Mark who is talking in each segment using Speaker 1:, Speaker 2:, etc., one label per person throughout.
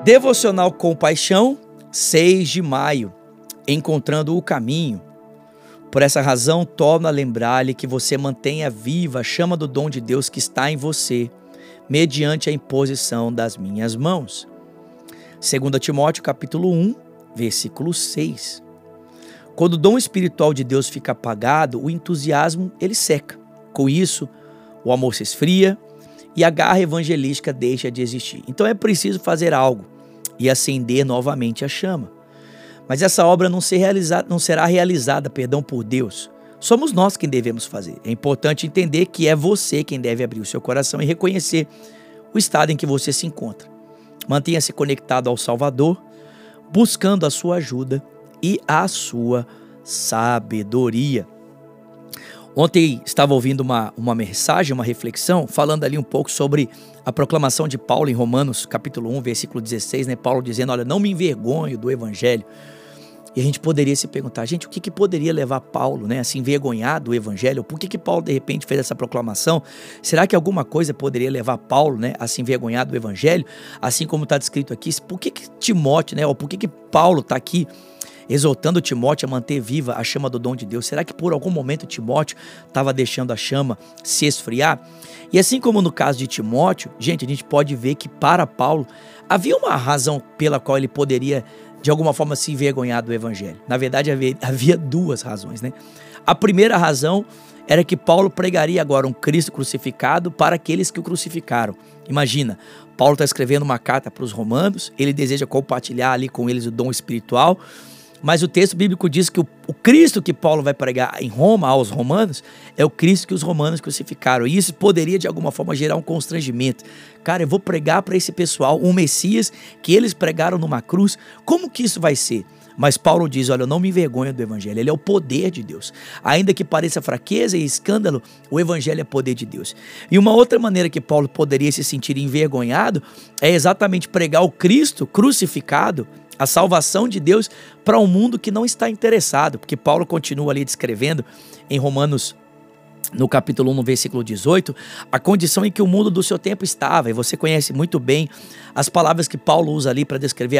Speaker 1: Devocional Compaixão, 6 de maio, encontrando o caminho. Por essa razão, torno a lembrar-lhe que você mantenha viva a chama do dom de Deus que está em você, mediante a imposição das minhas mãos. 2 Timóteo capítulo 1, versículo 6. Quando o dom espiritual de Deus fica apagado, o entusiasmo ele seca. Com isso, o amor se esfria e a garra evangelística deixa de existir. Então é preciso fazer algo e acender novamente a chama. Mas essa obra não será realizada por Deus. Somos nós quem devemos fazer. É importante entender que é você quem deve abrir o seu coração e reconhecer o estado em que você se encontra. Mantenha-se conectado ao Salvador, buscando a sua ajuda e a sua sabedoria. Ontem estava ouvindo uma mensagem, uma reflexão, falando ali um pouco sobre a proclamação de Paulo em Romanos, capítulo 1, versículo 16, né? Paulo dizendo, olha, não me envergonho do evangelho. E a gente poderia se perguntar, gente, o que poderia levar Paulo, né, a se envergonhar do evangelho? Por que Paulo, de repente, fez essa proclamação? Será que alguma coisa poderia levar Paulo, né, a se envergonhar do evangelho? Assim como está descrito aqui, por que Timóteo, né, ou por que Paulo está aqui exortando Timóteo a manter viva a chama do dom de Deus? Será que por algum momento Timóteo estava deixando a chama se esfriar? E assim como no caso de Timóteo, gente, a gente pode ver que para Paulo havia uma razão pela qual ele poderia de alguma forma se envergonhar do evangelho. Na verdade, havia duas razões, né? A primeira razão era que Paulo pregaria agora um Cristo crucificado para aqueles que o crucificaram. Imagina, Paulo está escrevendo uma carta para os romanos, ele deseja compartilhar ali com eles o dom espiritual, mas o texto bíblico diz que o Cristo que Paulo vai pregar em Roma aos romanos é o Cristo que os romanos crucificaram. E isso poderia de alguma forma gerar um constrangimento. Cara, eu vou pregar para esse pessoal um Messias que eles pregaram numa cruz. Como que isso vai ser? Mas Paulo diz, olha, eu não me envergonho do evangelho, ele é o poder de Deus. Ainda que pareça fraqueza e escândalo, o evangelho é poder de Deus. E uma outra maneira que Paulo poderia se sentir envergonhado é exatamente pregar o Cristo crucificado, a salvação de Deus para um mundo que não está interessado, porque Paulo continua ali descrevendo em Romanos, no capítulo 1, no versículo 18, a condição em que o mundo do seu tempo estava, e você conhece muito bem as palavras que Paulo usa ali para descrever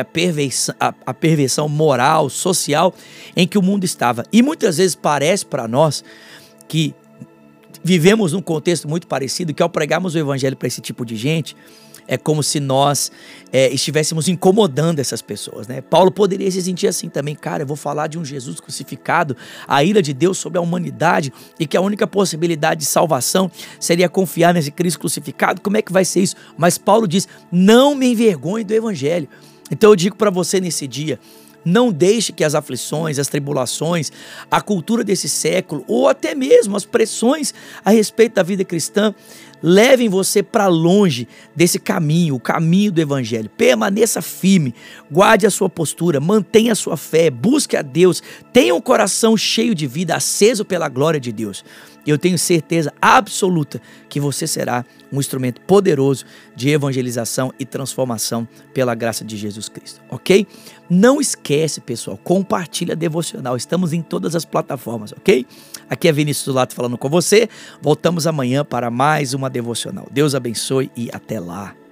Speaker 1: a perversão moral, social em que o mundo estava. E muitas vezes parece para nós que vivemos num contexto muito parecido, que ao pregarmos o evangelho para esse tipo de gente, é como se nós estivéssemos incomodando essas pessoas, né? Paulo poderia se sentir assim também, cara, eu vou falar de um Jesus crucificado, a ira de Deus sobre a humanidade e que a única possibilidade de salvação seria confiar nesse Cristo crucificado. Como é que vai ser isso? Mas Paulo diz, não me envergonhe do evangelho. Então eu digo para você nesse dia, não deixe que as aflições, as tribulações, a cultura desse século ou até mesmo as pressões a respeito da vida cristã levem você para longe desse caminho, o caminho do evangelho. Permaneça firme, guarde a sua postura, mantenha a sua fé, busque a Deus, tenha um coração cheio de vida, aceso pela glória de Deus. Eu tenho certeza absoluta que você será um instrumento poderoso de evangelização e transformação pela graça de Jesus Cristo, ok? Não esquece, pessoal, compartilha a devocional, estamos em todas as plataformas, ok? Aqui é Vinícius Lato falando com você, voltamos amanhã para mais uma devocional. Deus abençoe e até lá.